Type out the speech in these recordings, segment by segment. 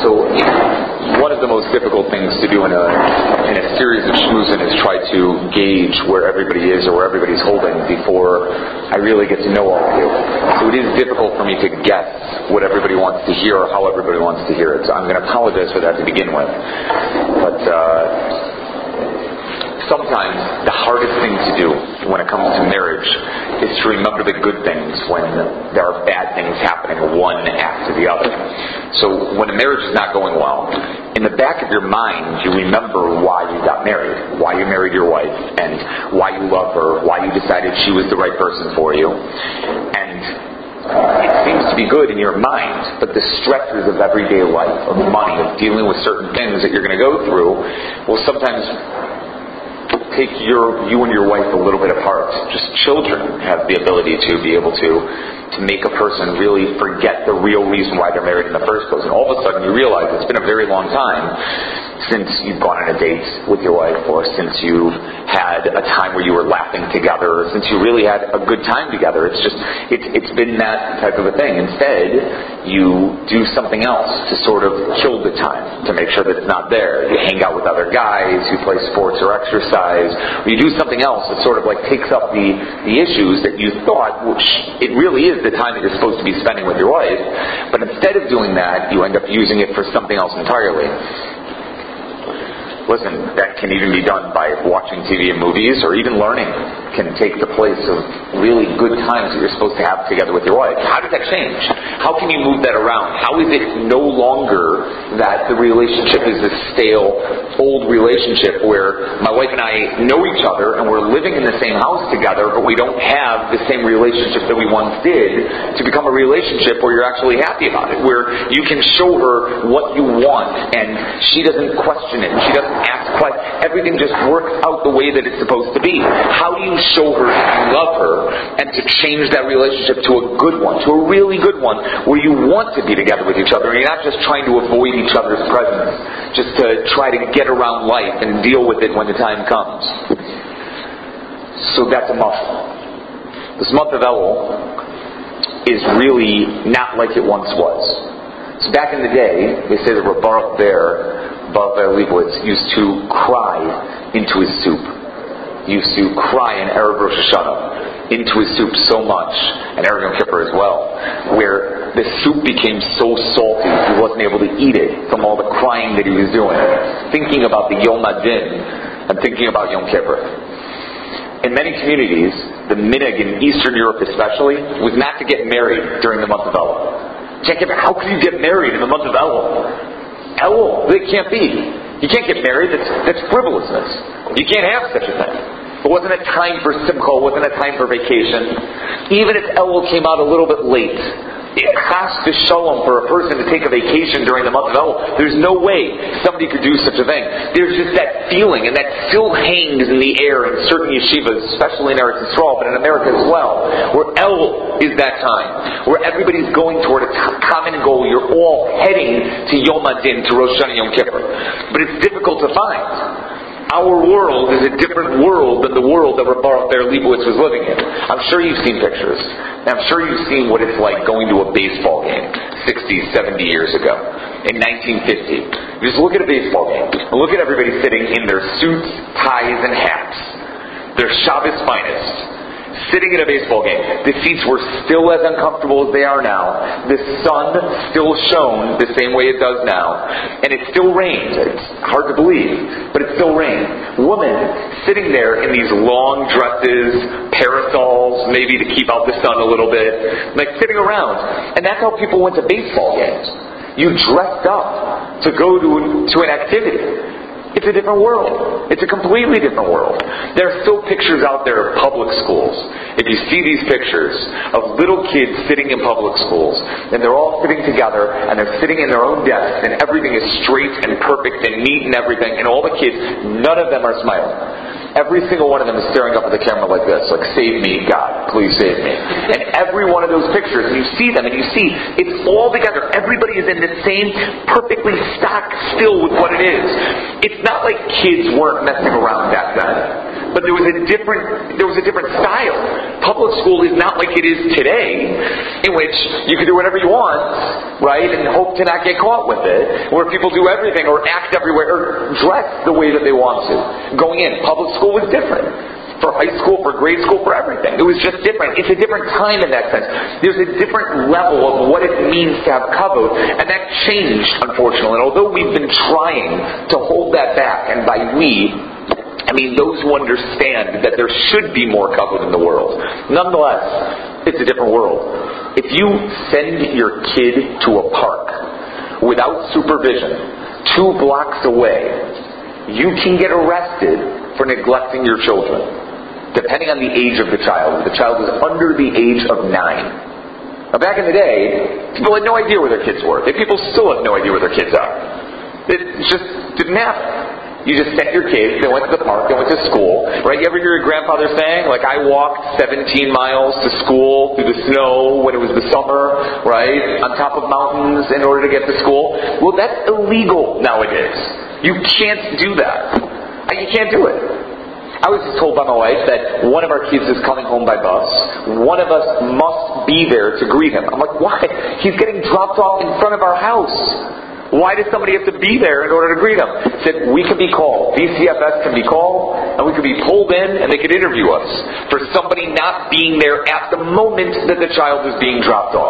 So one of the most difficult things to do in a series of schmoozing is try to gauge where everybody is or where everybody's holding before I really get to know all of you. So it is difficult for me to guess what everybody wants to hear or how everybody wants to hear it. So I'm going to apologize for that to begin with. But sometimes the hardest thing to do when it comes to marriage is to remember the good things when there are bad things happening one after the other. So when a marriage is not going well, in the back of your mind you remember why you got married, why you married your wife, and why you love her, why you decided she was the right person for you. And it seems to be good in your mind, but the stresses of everyday life, of money, of dealing with certain things that you're going to go through will sometimes take you and your wife a little bit apart. Just children have the ability to be able to make a person really forget the real reason why they're married in the first place. And all of a sudden you realize it's been a very long time since you've gone on a date with your wife, or since you had a time where you were laughing together, or since you really had a good time together. It's been that type of a thing. Instead, you do something else to sort of kill the time, to make sure that it's not there. You hang out with other guys, you play sports or exercise, or you do something else that sort of like takes up the issues that you thought, which it really is the time that you're supposed to be spending with your wife, but instead of doing that, you end up using it for something else entirely. Listen, that can even be done by watching TV and movies, or even learning can take the place of really good times that you're supposed to have together with your wife. How does that change? How can you move that around? How is it no longer that the relationship is this stale, old relationship where my wife and I know each other and we're living in the same house together, but we don't have the same relationship that we once did, to become a relationship where you're actually happy about it, where you can show her what you want and she doesn't question it, she doesn't ask questions, everything just works out the way that it's supposed to be. How do you show her that you love her and to change that relationship to a good one, to a really good one, where you want to be together with each other and you're not just trying to avoid each other's presence, just to try to get around life and deal with it when the time comes. So that's a month. This month of Elul is really not like it once was. So back in the day, they say that Baruch Leibowitz used to cry into his soup. He used to cry in Erev Rosh Hashanah into his soup so much, and Erev Yom Kippur as well, where the soup became so salty he wasn't able to eat it from all the crying that he was doing, thinking about the Yom Adin and thinking about Yom Kippur. In many communities, the minhag in Eastern Europe especially was not to get married during the month of Elul. How can you get married in the month of Elul? Elul, it can't be. You can't get married. That's frivolousness. You can't have such a thing. It wasn't a time for simcha. It wasn't a time for vacation. Even if Elul came out a little bit late, it has to shalom for a person to take a vacation during the month of Elul. There's no way somebody could do such a thing. There's just that feeling, and that still hangs in the air in certain yeshivas, especially in Eretz Yisrael, but in America as well, where Elul is that time, where everybody's going toward a common goal. You're all heading to Yom Adin, to Rosh Hashanah Yom Kippur. But it's difficult to find. Our world is a different world than the world that Baruch Leibowitz was living in. I'm sure you've seen pictures. And I'm sure you've seen what it's like going to a baseball game 60, 70 years ago. In 1950. Just look at a baseball game. And look at everybody sitting in their suits, ties, and hats. Their Shabbos finest. Sitting in a baseball game. The seats were still as uncomfortable as they are now. The sun still shone the same way it does now. And it still rained. It's hard to believe, but it still rained. Women sitting there in these long dresses, parasols, maybe to keep out the sun a little bit, like sitting around. And that's how people went to baseball games. You dressed up to go to an activity. It's a different world. It's a completely different world. There are still pictures out there of public schools. If you see these pictures of little kids sitting in public schools, and they're all sitting together, and they're sitting in their own desks, and everything is straight and perfect and neat and everything, and all the kids, none of them are smiling. Every single one of them is staring up at the camera like this, like, save me, God, please save me. And every one of those pictures, and you see them, and you see, it's all together. Everybody is in the same, perfectly stock still with what it is. It's not like kids weren't messing around back then. But there was a different style. Public school is not like it is today, in which you can do whatever you want, right, and hope to not get caught with it, where people do everything or act everywhere or dress the way that they want to. Going in, public school was different. For high school, for grade school, for everything. It was just different. It's a different time in that sense. There's a different level of what it means to have kavod, and that changed, unfortunately. And although we've been trying to hold that back, and by we, I mean those who understand that there should be more kavod in the world. Nonetheless, it's a different world. If you send your kid to a park without supervision, 2 blocks away, you can get arrested for neglecting your children. Depending on the age of the child. If the child is under the age of 9. Now back in the day, people had no idea where their kids were. People still have no idea where their kids are. It just didn't happen. You just sent your kids, they went to the park, they went to school. Right? You ever hear your grandfather saying, like, I walked 17 miles to school through the snow when it was the summer, right? On top of mountains in order to get to school. Well, that's illegal nowadays. You can't do that. You can't do it. I was just told by my wife that one of our kids is coming home by bus. One of us must be there to greet him. I'm like, why? He's getting dropped off in front of our house. Why does somebody have to be there in order to greet him? He said, we can be called. DCFS can be called, and we can be pulled in, and they can interview us for somebody not being there at the moment that the child is being dropped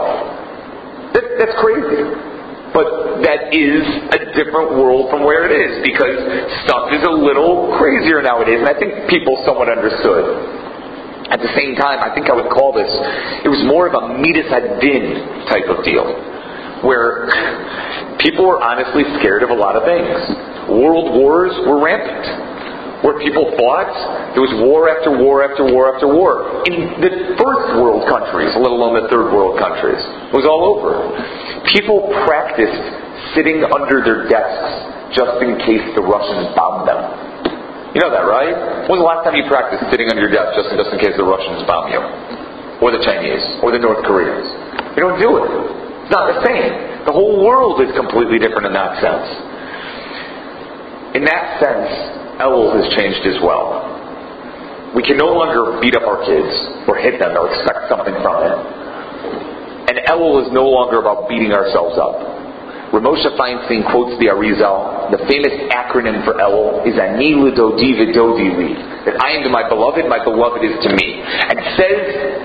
off. That's crazy. But that is a different world from where it is, because stuff is a little crazier nowadays, and I think people somewhat understood. At the same time, I think I would call this, it was more of a midas hadin type of deal, where people were honestly scared of a lot of things. World wars were rampant. Where people fought, there was war after war after war after war. In the first world countries, let alone the third world countries. It was all over. People practiced sitting under their desks just in case the Russians bombed them. You know that, right? When was the last time you practiced sitting under your desk just in case the Russians bomb you? Or the Chinese? Or the North Koreans? You don't do it. It's not the same. The whole world is completely different in that sense. In that sense, Elul has changed as well. We can no longer beat up our kids or hit them or expect something from it. And Elul is no longer about beating ourselves up. Ramosha Feinstein quotes the Arizal. The famous acronym for Elul is Ani L'Dodi V'Dodi Li. That I am to my beloved is to me. And says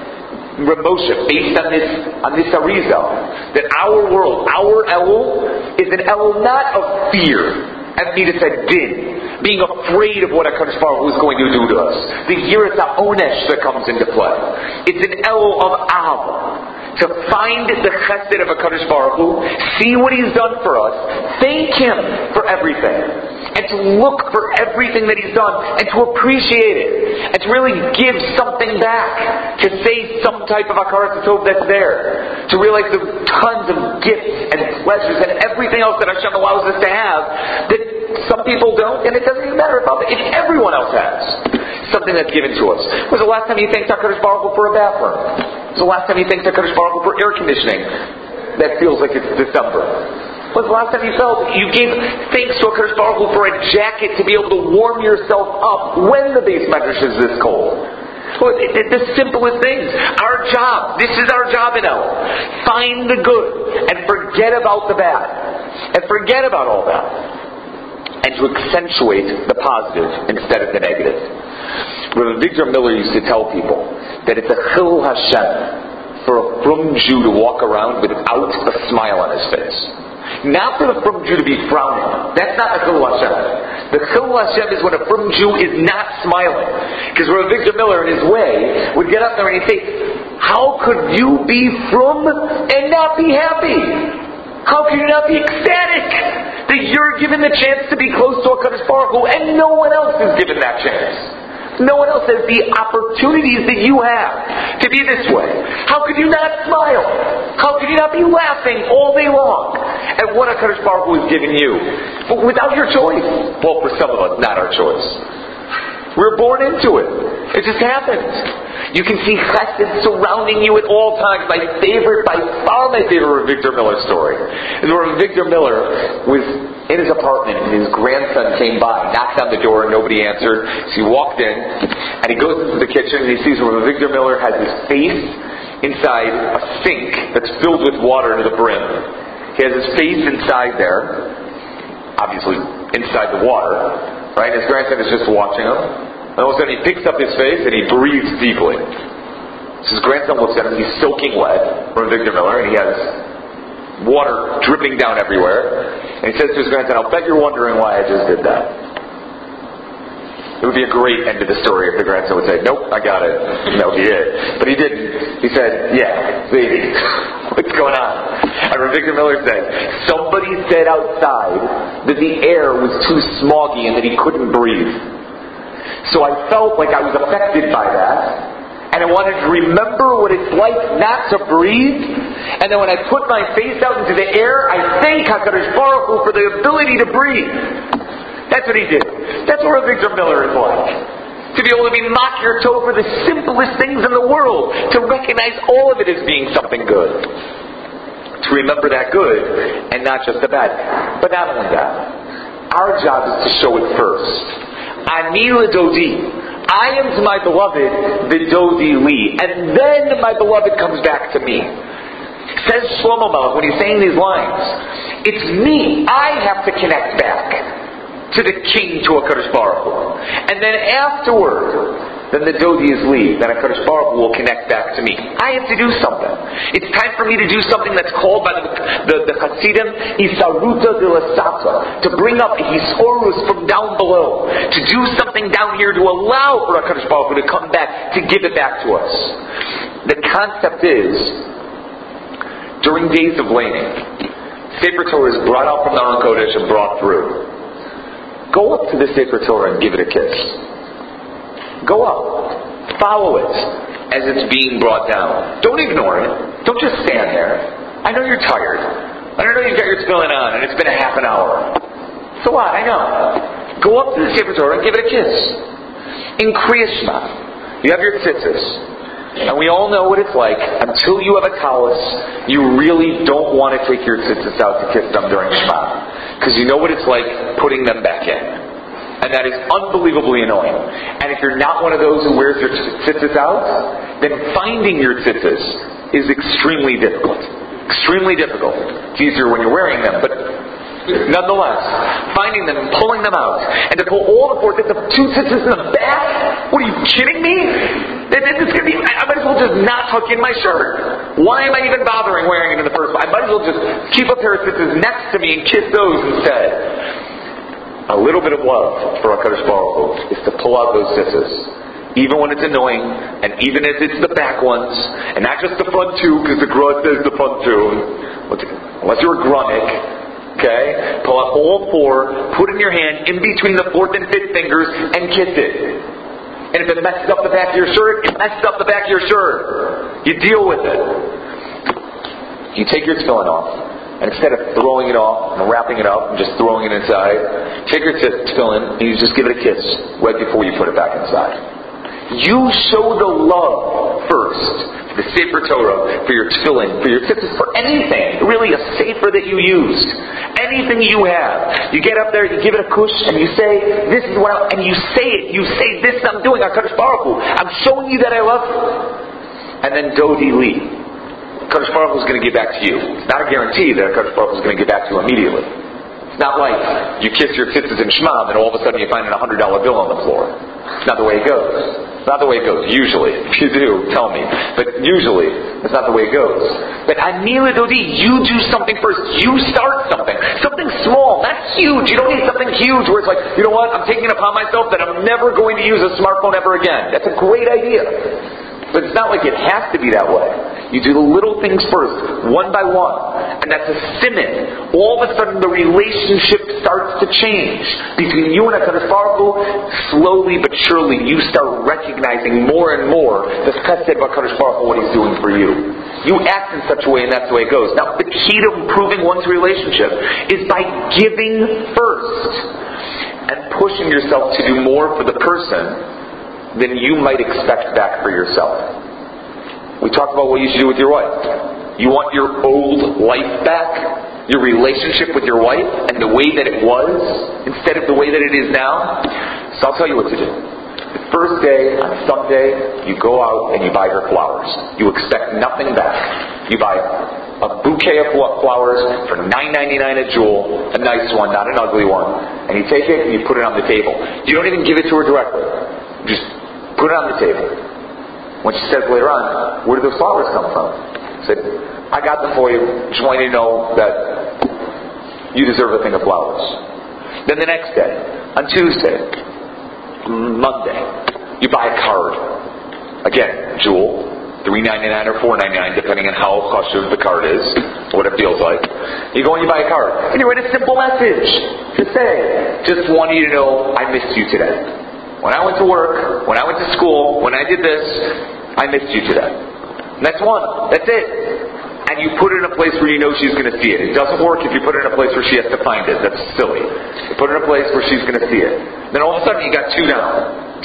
Ramosha, based on this Arizal, that our world, our Elul, is an Elul not of fear, as Midas hadin, being afraid of what HaKadosh Baruch Hu is going to do to us. The Yiras HaOnesh that comes into play. It's an Elul of Ahava. To find the chesed of HaKadosh Baruch Hu, see what He's done for us, thank Him for everything, and to look for everything that He's done, and to appreciate it, and to really give something back, to say some type of Hakarat Tov that's there, to realize the tons of gifts and pleasures and everything else that Hashem allows us to have that some people don't, and it doesn't even matter about it if everyone else has something that's given to us. When was the last time you thanked HaKadosh Baruch Hu for a bathroom? When was the last time you thanked HaKadosh Baruch Hu for air conditioning? That feels like it's December. When was the last time you felt you gave thanks to HaKadosh Baruch Hu for a jacket to be able to warm yourself up when the base medrash is this cold? Well, the simplest things. Our job. This is our job in El. Find the good and forget about the bad. And forget about all that. And to accentuate the positive instead of the negative. Rabbi Victor Miller used to tell people that it's a Chil Hashem for a frum Jew to walk around without a smile on his face. Not for the frum Jew to be frowning. That's not the Chil Hashem. The Chil Hashem is when a frum Jew is not smiling. Because Rabbi Victor Miller, in his way, would get up there and he'd say, how could you be frum and not be happy? How can you not be ecstatic that you're given the chance to be close to HaKadosh Baruch Hu and no one else is given that chance? No one else has the opportunities that you have to be this way. How could you not smile? How could you not be laughing all day long at what HaKadosh Baruch Hu has given you? But without your choice. Well, for some of us, not our choice. We're born into it. It just happens. You can see chesed surrounding you at all times. By far my favorite Victor Miller story is where Victor Miller was in his apartment and his grandson came by, knocked on the door and nobody answered. So he walked in and he goes into the kitchen and he sees where Victor Miller has his face inside a sink that's filled with water to the brim. He has his face inside there, obviously inside the water, right? His grandson is just watching him. And all of a sudden he picks up his face and he breathes deeply. So his grandson looks at him, he's soaking wet from Victor Miller, and he has water dripping down everywhere. And he says to his grandson, I'll bet you're wondering why I just did that. It would be a great end to the story if the grandson would say, nope, I got it. No, he did. But he didn't. He said, yeah, baby, what's going on? I remember Victor Miller said, somebody said outside that the air was too smoggy and that he couldn't breathe. So I felt like I was affected by that, and I wanted to remember what it's like not to breathe. And then when I put my face out into the air, I thank HaKadosh Baruch Hu for the ability to breathe. That's what he did. That's what Victor Miller is like. To be able to be Makir Tov for the simplest things in the world, to recognize all of it as being something good. To remember that good and not just the bad. But not only that, our job is to show it first. Ani l'dodi. I am to my beloved, v'dodi li. And then my beloved comes back to me. Says Shlomo Melech when he's saying these lines, it's me. I have to connect back to the king, to HaKadosh Baruch Hu. And then afterward, then the Dodi is li. Then HaKadosh Baruch Hu will connect back to me. I have to do something. It's time for me to do something that's called by the Hasidim, Isaruta de la Sata. To bring up Hisorus from down below. To do something down here to allow for HaKadosh Baruch Hu to come back, to give it back to us. The concept is, during days of laning, Sefer Torah is brought out from the Aron Kodesh and brought through. Go up to the Sefer Torah and give it a kiss. Go up. Follow it as it's being brought down. Don't ignore it. Don't just stand there. I know you're tired. I know you've got your tefillin on and it's been a half an hour. So what? I know. Go up to the Sefer Torah and give it a kiss. In Kriyas Shema, you have your tzitzis. And we all know what it's like. Until you have a talus, you really don't want to take your tzitzis out to kiss them during Shema. Because you know what it's like putting them back in. And that is unbelievably annoying. And if you're not one of those who wears your tzitzis out, then finding your tzitzis is extremely difficult. Extremely difficult. It's easier when you're wearing them, but nonetheless, finding them and pulling them out, and to pull all the four, the two tzitzis in the back? What are you kidding me? It's gonna be, I might as well just not tuck in my shirt. Why am I even bothering wearing it in the first place? I might as well just keep a pair of tzitzis next to me and kiss those instead. A little bit of love for HaKadosh Baruch Hu is to pull out those tzitzis. Even when it's annoying, and even if it's the back ones, and not just the front two, because the Gra says the front two, unless you're a Grunic, okay? Pull out all four, put it in your hand, in between the fourth and fifth fingers, and kiss it. And if it messes up the back of your shirt, it messes up the back of your shirt. You deal with it. You take your tefillin off. And instead of throwing it off and wrapping it up and just throwing it inside, take your tefillin and you just give it a kiss right before you put it back inside. You show the love first for the Sefer Torah, for your tefillin, for your tzitzis, for anything, really a sefer that you used, anything you have. You get up there, you give it a kush, and you say, "This is what," and you say it. You say, "This I'm doing, HaKadosh Baruch Hu. I'm showing you that I love you." And then Dodi Li. HaKadosh Baruch Hu is going to give back to you. It's not a guarantee that HaKadosh Baruch Hu is going to give back to you immediately. It's not like you kiss your tzitzis in Shema and all of a sudden you find a $100 bill on the floor. It's not the way it goes. It's not the way it goes. Usually. If you do, tell me. But usually, it's not the way it goes. But Ani l'dodi, you do something first. You start something. Something small, not huge. You don't need something huge where it's like, you know what, I'm taking it upon myself that I'm never going to use a smartphone ever again. That's a great idea. But it's not like it has to be that way. You do the little things first, one by one. And that's a simon. All of a sudden the relationship starts to change. Between you and HaKadosh Baruch Hu, slowly but surely you start recognizing more and more the chesed of HaKadosh Baruch Hu, what He's doing for you. You act in such a way and that's the way it goes. Now the key to improving one's relationship is by giving first. And pushing yourself to do more for the person than you might expect back for yourself. We talked about what you should do with your wife. You want your old life back? Your relationship with your wife and the way that it was instead of the way that it is now? So I'll tell you what to do. The first day, on Sunday, you go out and you buy her flowers. You expect nothing back. You buy a bouquet of flowers for $9.99 at Jewel, a nice one, not an ugly one. And you take it and you put it on the table. You don't even give it to her directly. You just put it on the table. When she says later on, where did those flowers come from? I said, I got them for you. Just want you to know that you deserve a thing of flowers. Then the next day, on Tuesday, Monday, you buy a card. Again, Jewel, $3.99 or $4.99, depending on how kosher the card is, what it feels like. You go and you buy a card, and you write a simple message to say, just want you to know I missed you today. When I went to work, when I went to school, when I did this, I missed you today. And that's one. That's it. And you put it in a place where you know she's going to see it. It doesn't work if you put it in a place where she has to find it. That's silly. You put it in a place where she's going to see it. Then all of a sudden you got two down.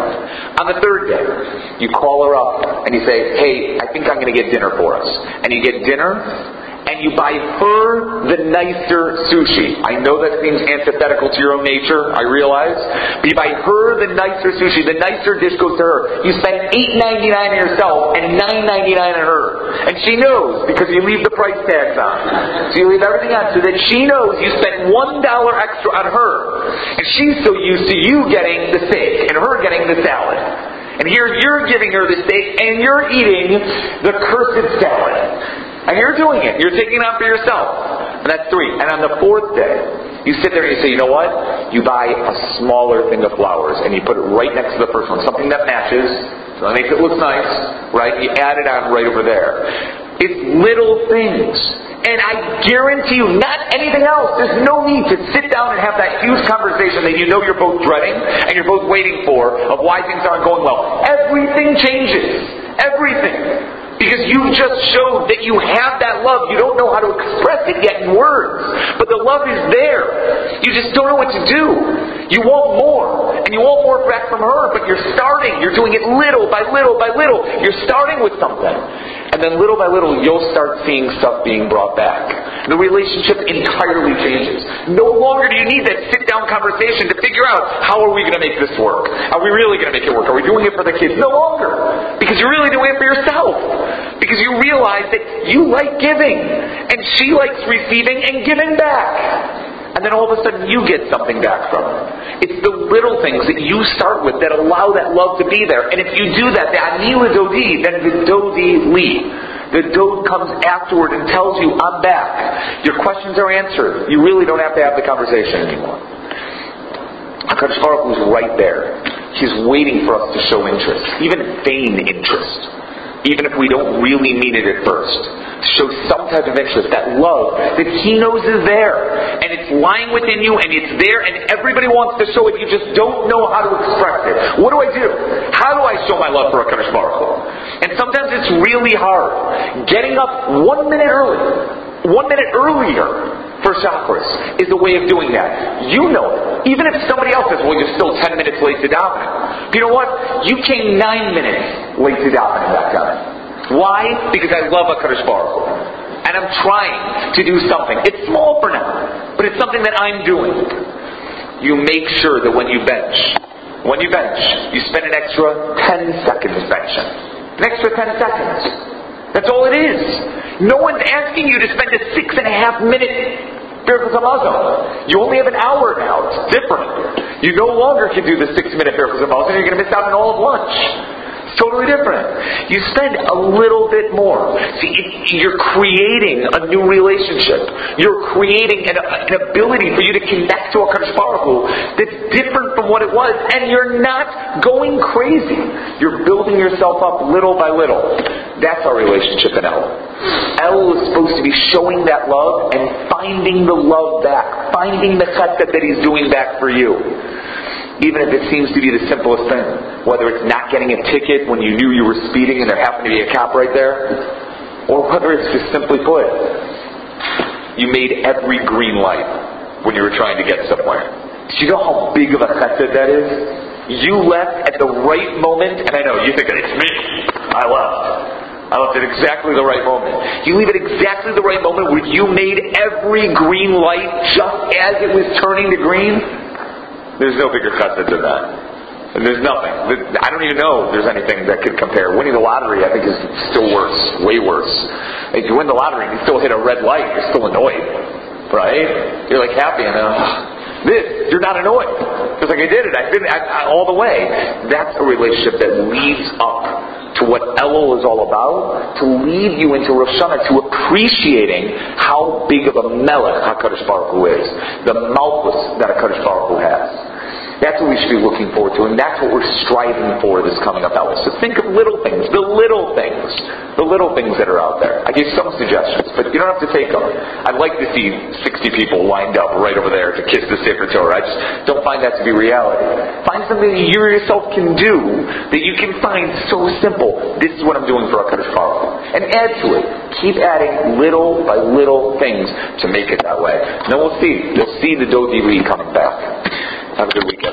On the third day, you call her up and you say, hey, I think I'm going to get dinner for us. And you get dinner, and you buy her the nicer sushi. I know that seems antithetical to your own nature, I realize. But you buy her the nicer sushi. The nicer dish goes to her. You spend $8.99 on yourself and $9.99 on her. And she knows, because you leave the price tags on. So you leave everything on so that she knows you spent $1 extra on her. And she's so used to you getting the steak and her getting the salad. And here you're giving her the steak and you're eating the cursed salad. And you're doing it. You're taking it on for yourself. And that's 3. And on the 4th day, you sit there and you say, you know what? You buy a smaller thing of flowers and you put it right next to the first one. Something that matches. So that makes it look nice. Right? You add it on right over there. It's little things. And I guarantee you, not anything else. There's no need to sit down and have that huge conversation that you know you're both dreading and you're both waiting for of why things aren't going well. Everything changes. Everything. Because you just showed that you have that love. You don't know how to express it yet in words. But the love is there. You just don't know what to do. You want more. And you want more back from her. But you're starting. You're doing it little by little by little. You're starting with something. And then little by little, you'll start seeing stuff being brought back. The relationship entirely changes. No longer do you need that sit-down conversation to figure out, how are we going to make this work? Are we really going to make it work? Are we doing it for the kids? No longer. Because you're really doing it for yourself. Because you realize that you like giving. And she likes receiving and giving back. And then all of a sudden you get something back from it. It's the little things that you start with that allow that love to be there. And if you do that, the ani l'dodi, then the dodi li. The dod comes afterward and tells you, I'm back. Your questions are answered. You really don't have to have the conversation anymore. HaKadosh Baruch Hu is right there. He's waiting for us to show interest. Even feigned interest. Even if we don't really mean it at first. To show some type of interest, that love that He knows is there. And it's lying within you and it's there and everybody wants to show it. You just don't know how to express it. What do I do? How do I show my love for HaKadosh Baruch Hu? And sometimes it's really hard. Getting up 1 minute early. 1 minute earlier for chakras is a way of doing that. You know it. Even if somebody else says, well, you're still 10 minutes late to davening. You know what? You came 9 minutes late to davening that time. Why? Because I love HaKadosh Baruch Hu. And I'm trying to do something. It's small for now, but it's something that I'm doing. You make sure that when you bench, you spend an extra 10 seconds benching. An extra 10 seconds. That's all it is. No one's asking you to spend a 6.5 minute Birchas Hamazon. You only have an hour now. It's different. You no longer can do the 6-minute Birchas Hamazon. You're going to miss out on all of lunch. It's totally different. You spend a little bit more. See, you're creating a new relationship. You're creating an ability for you to connect to HaKadosh Baruch Hu that's different from what it was. And you're not going crazy. You're building yourself up little by little. That's our relationship in El. El is supposed to be showing that love and finding the love back. Finding the chesed that He's doing back for you. Even if it seems to be the simplest thing. Whether it's not getting a ticket when you knew you were speeding and there happened to be a cop right there. Or whether it's just simply put, you made every green light when you were trying to get somewhere. Do you know how big of a chesed that is? You left at the right moment, and I know, you think, it's me. I left at exactly the right moment. You leave at exactly the right moment where you made every green light just as it was turning to green. There's no bigger chesed than that. And there's nothing. I don't even know if there's anything that could compare. Winning the lottery, I think, is still worse. Way worse. If you win the lottery and you still hit a red light, you're still annoyed. Right? You're like happy and you're not annoyed. Because like I did it. I all the way. That's a relationship that leads up to what Elul is all about, to lead you into Rosh Hashanah, to appreciating how big of a melech HaKadosh Baruch Hu is, the malchus that HaKadosh Baruch Hu has. That's what we should be looking forward to, and that's what we're striving for this coming up Elul. So think of little things that are out there. I gave some suggestions, but you don't have to take them. I'd like to see 60 people lined up right over there to kiss the Sefer Torah. I just don't find that to be reality. Find something that you yourself can do that you can find so simple. This is what I'm doing for HaKadosh Baruch Hu. And add to it. Keep adding little by little things to make it that way. And then we'll see. You'll see the Dodi Lee coming back. Have a good weekend.